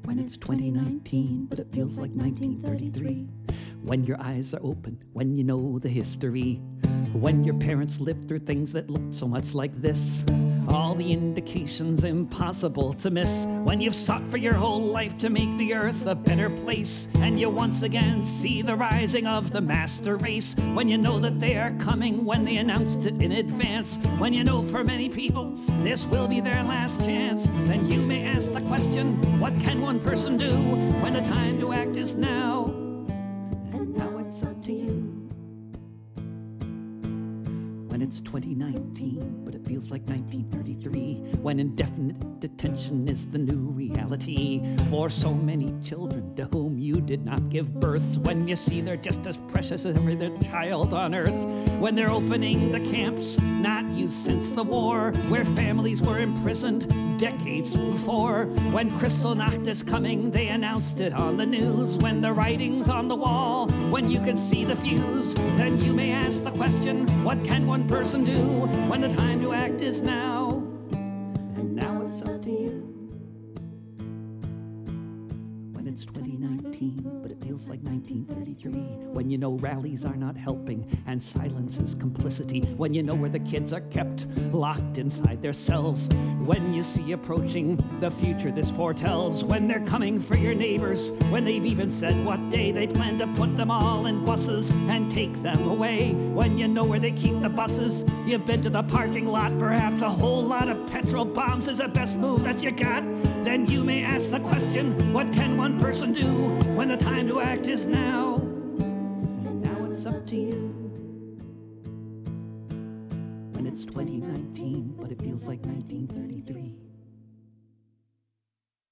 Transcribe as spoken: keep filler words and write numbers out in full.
When it's twenty nineteen, but it feels like nineteen thirty-three. When your eyes are open, when you know the history. When your parents lived through things that looked so much like this. All the indications impossible to miss. When you've sought for your whole life to make the earth a better place, and you once again see the rising of the master race. When you know that they are coming, when they announced it in advance. When you know for many people this will be their last chance. Then you may ask the question, what can one person do when the time to act is now? And now it's up to you. When it's twenty nineteen, but it feels like nineteen thirty-three. When indefinite detention is the new reality for so many children to whom you did not give birth. When you see they're just as precious as every other child on earth. When they're opening the camps, not used since the war, where families were imprisoned decades before. When Kristallnacht is coming, they announced it on the news. When the writing's on the wall, when you can see the fuse, then you may ask the question, what can one person do when the time to act is now? And now it's up to you. When it's twenty nineteen, but it feels like nineteen thirty-three. When you know rallies are not helping and silence is complicity. When you know where the kids are kept, locked inside their cells. When you see approaching the future this foretells. When they're coming for your neighbors. When they've even said what day they plan to put them all in buses and take them away. When you know where they keep the buses. You've been to the parking lot. Perhaps a whole lot of petrol bombs is the best move that you got. Then you may ask the question, what can one person do when the time to act is now? And now it's up to you. When it's twenty nineteen, but it feels like nineteen thirty-three.